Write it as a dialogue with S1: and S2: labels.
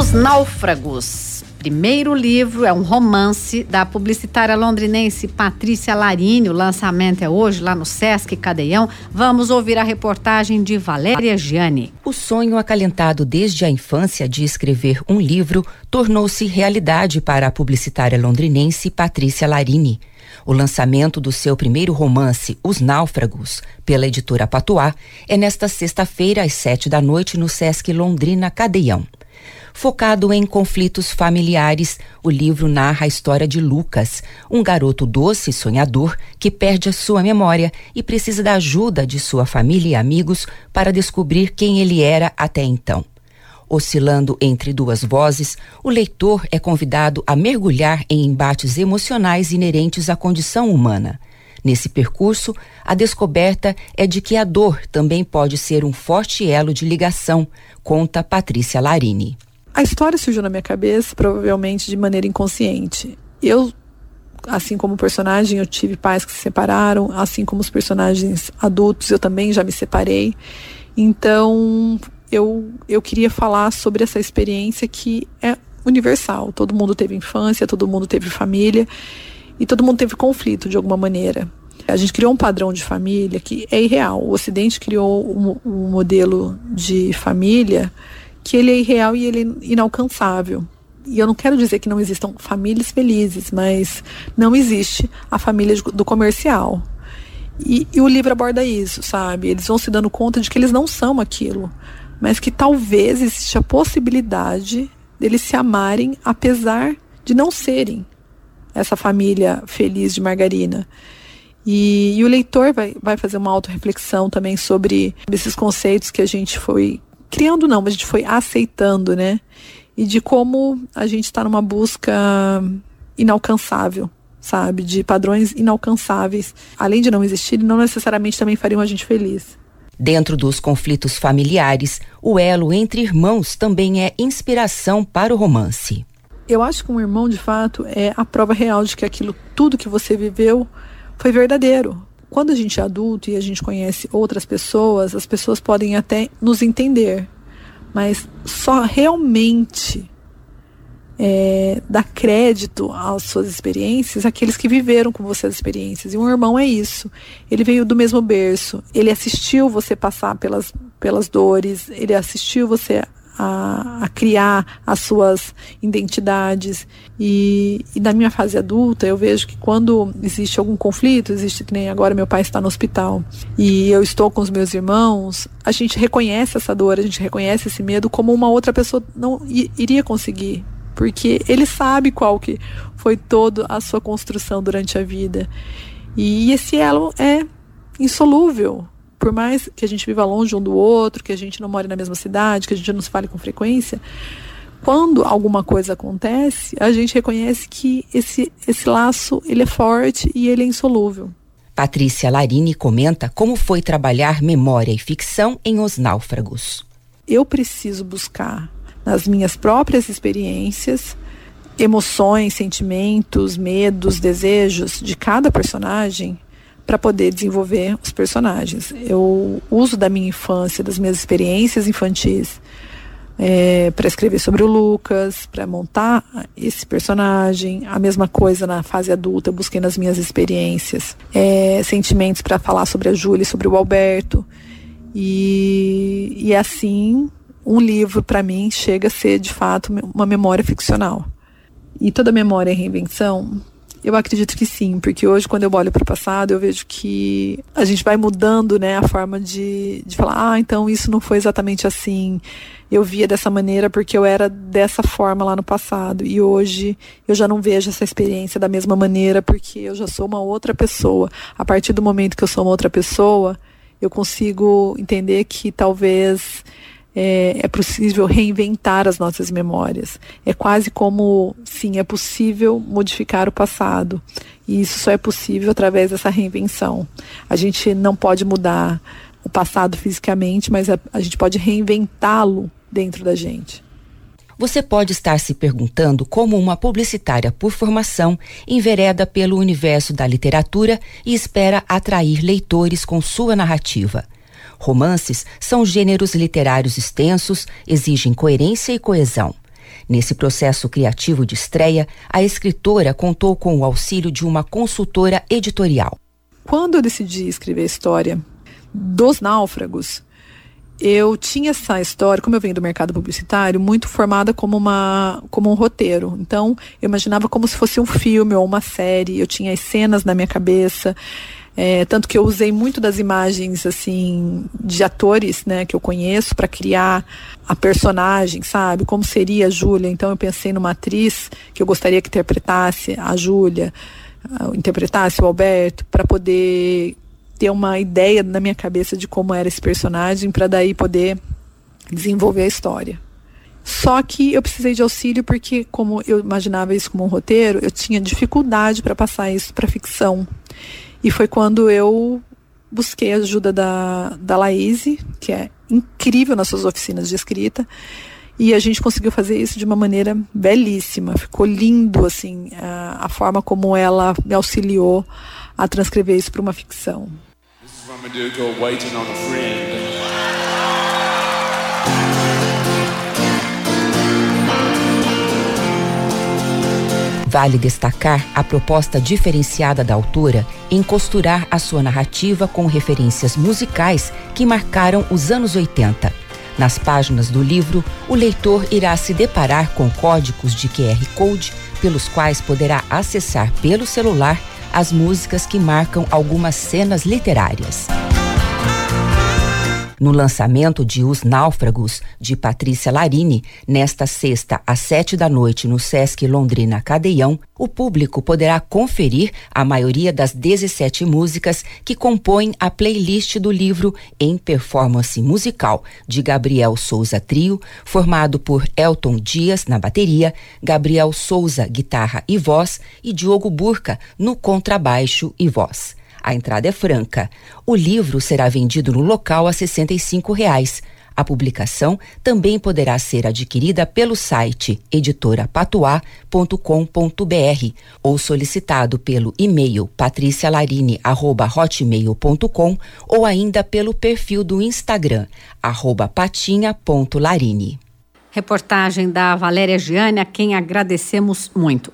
S1: Os Náufragos. Primeiro livro é um romance da publicitária londrinense Patrícia Larini. O lançamento é hoje lá no Sesc Cadeião. Vamos ouvir a reportagem de Valéria Gianni.
S2: O sonho acalentado desde a infância de escrever um livro tornou-se realidade para a publicitária londrinense Patrícia Larini. O lançamento do seu primeiro romance, Os Náufragos, pela editora Patois, é nesta sexta-feira às 19h no Sesc Londrina Cadeião. Focado em conflitos familiares, o livro narra a história de Lucas, um garoto doce e sonhador que perde a sua memória e precisa da ajuda de sua família e amigos para descobrir quem ele era até então. Oscilando entre duas vozes, o leitor é convidado a mergulhar em embates emocionais inerentes à condição humana. Nesse percurso, a descoberta é de que a dor também pode ser um forte elo de ligação, conta Patrícia Larini.
S3: A história surgiu na minha cabeça, provavelmente de maneira inconsciente. Eu, assim como o personagem, eu tive pais que se separaram, assim como os personagens adultos, eu também já me separei. Então, eu queria falar sobre essa experiência que é universal. Todo mundo teve infância, todo mundo teve família e todo mundo teve conflito de alguma maneira. A gente criou um padrão de família que é irreal. O Ocidente criou um modelo de família que ele é irreal e ele é inalcançável. E eu não quero dizer que não existam famílias felizes, mas não existe a família do comercial. E o livro aborda isso, sabe? Eles vão se dando conta de que eles não são aquilo, mas que talvez exista a possibilidade deles se amarem apesar de não serem essa família feliz de margarina. E o leitor vai fazer uma autorreflexão também sobre esses conceitos que a gente foi criando, mas a gente foi aceitando, né? E de como a gente está numa busca inalcançável, sabe? De padrões inalcançáveis. Além de não existirem, não necessariamente também fariam a gente feliz.
S2: Dentro dos conflitos familiares, o elo entre irmãos também é inspiração para o romance.
S3: Eu acho que um irmão, de fato, é a prova real de que tudo que você viveu foi verdadeiro. Quando a gente é adulto e a gente conhece outras pessoas, as pessoas podem até nos entender, mas só realmente dar crédito às suas experiências aqueles que viveram com você as experiências. E um irmão é isso. Ele veio do mesmo berço, ele assistiu você passar pelas dores, ele assistiu você a criar as suas identidades. E na minha fase adulta, eu vejo que quando existe algum conflito, que nem agora meu pai está no hospital, e eu estou com os meus irmãos, a gente reconhece essa dor, a gente reconhece esse medo como uma outra pessoa não iria conseguir, porque ele sabe qual que foi toda a sua construção durante a vida. E esse elo é insolúvel. Por mais que a gente viva longe um do outro, que a gente não more na mesma cidade, que a gente não se fale com frequência, quando alguma coisa acontece, a gente reconhece que esse laço ele é forte e ele é insolúvel.
S2: Patrícia Larini comenta como foi trabalhar memória e ficção em Os Náufragos.
S3: Eu preciso buscar nas minhas próprias experiências, emoções, sentimentos, medos, desejos de cada personagem, para poder desenvolver os personagens. Eu uso da minha infância, das minhas experiências infantis, para escrever sobre o Lucas, para montar esse personagem. A mesma coisa na fase adulta, eu busquei nas minhas experiências sentimentos para falar sobre a Júlia e sobre o Alberto. E assim, um livro para mim chega a ser de fato uma memória ficcional. E toda memória é reinvenção? Eu acredito que sim, porque hoje quando eu olho para o passado eu vejo que a gente vai mudando, né, a forma de falar, então isso não foi exatamente assim, eu via dessa maneira porque eu era dessa forma lá no passado, e hoje eu já não vejo essa experiência da mesma maneira porque eu já sou uma outra pessoa. A partir do momento que eu sou uma outra pessoa, eu consigo entender que talvez é possível reinventar as nossas memórias. É quase como, sim, é possível modificar o passado. E isso só é possível através dessa reinvenção. A gente não pode mudar o passado fisicamente, mas a gente pode reinventá-lo dentro da gente.
S2: Você pode estar se perguntando como uma publicitária por formação envereda pelo universo da literatura e espera atrair leitores com sua narrativa. Romances são gêneros literários extensos, exigem coerência e coesão. Nesse processo criativo de estreia, a escritora contou com o auxílio de uma consultora editorial.
S3: Quando eu decidi escrever a história dos náufragos, eu tinha essa história, como eu venho do mercado publicitário, muito formada como um roteiro. Então, eu imaginava como se fosse um filme ou uma série. Eu tinha as cenas na minha cabeça. Tanto que eu usei muito das imagens assim de atores, né, que eu conheço para criar a personagem, sabe? Como seria a Júlia. Então eu pensei numa atriz que eu gostaria que interpretasse a Júlia, interpretasse o Alberto, para poder ter uma ideia na minha cabeça de como era esse personagem, para daí poder desenvolver a história. Só que eu precisei de auxílio porque, como eu imaginava isso como um roteiro, eu tinha dificuldade para passar isso para ficção. E foi quando eu busquei a ajuda da Laíse, que é incrível nas suas oficinas de escrita, e a gente conseguiu fazer isso de uma maneira belíssima. Ficou lindo, assim, a forma como ela me auxiliou a transcrever isso para uma ficção.
S2: Vale destacar a proposta diferenciada da autora em costurar a sua narrativa com referências musicais que marcaram os anos 80. Nas páginas do livro, o leitor irá se deparar com códigos de QR Code pelos quais poderá acessar pelo celular as músicas que marcam algumas cenas literárias. No lançamento de Os Náufragos, de Patrícia Larini, nesta sexta às 19h no Sesc Londrina Cadeião, o público poderá conferir a maioria das 17 músicas que compõem a playlist do livro em performance musical de Gabriel Souza Trio, formado por Elton Dias na bateria, Gabriel Souza guitarra e voz e Diogo Burca no contrabaixo e voz. A entrada é franca. O livro será vendido no local a R$ 65. A publicação também poderá ser adquirida pelo site editorapatuá.com.br ou solicitado pelo e-mail patricialarine@hotmail.com ou ainda pelo perfil do Instagram @patinha.larine.
S1: Reportagem da Valéria Giane, a quem agradecemos muito.